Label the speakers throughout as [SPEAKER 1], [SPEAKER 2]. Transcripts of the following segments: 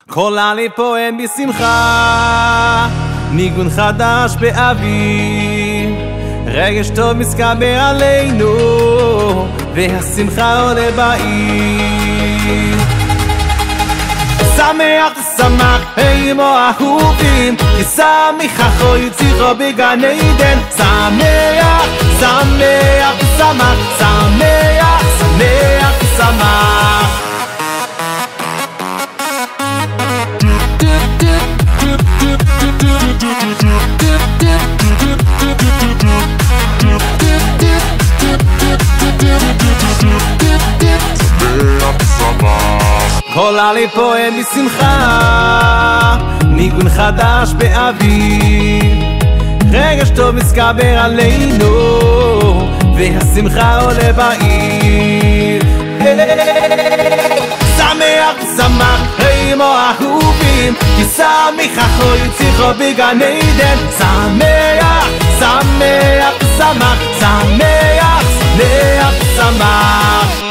[SPEAKER 1] כל עלי פועם בשמחה, ניגון חדש באביב, רגש טוב מסתבר עלינו, והשמחה עולה בעיר. שמח ושמח היימו אהובים, כי שמחתו יציחו בגן עדן. שמח, שמח ושמח, שמח, שמח ושמח. כל עלי פועם בשמחה, ניגון חדש באביב, רגש טוב מסתבר עלינו, והשמחה עולה בעיר. שמח ושמח היימו אהובים, כי שמחתו יציחו בגן עדן. שמח, שמח ושמח, שמח, שמח ושמח.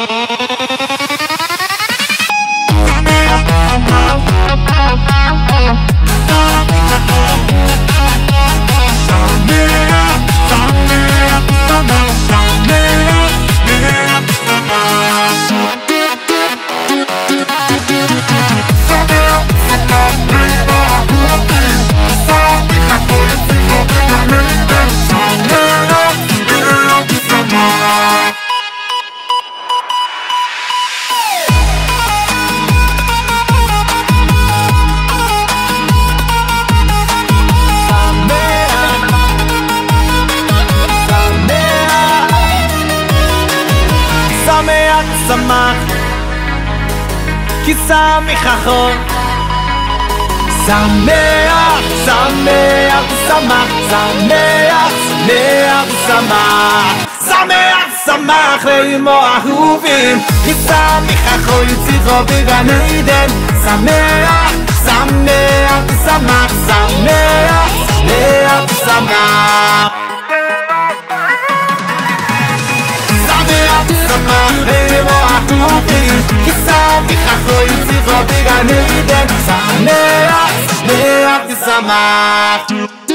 [SPEAKER 1] שמח, כי שמחתו. שמח, שמח ושמח, שמח, שמח ושמח. שמח, שמח היימו אהובים, כי שמחתו יציחו בגן עדן. שמח, שמח ושמח, שמח, שמח ושמח. כי שמחתו יציחו בגן עדן. שמח, שמח ושמח.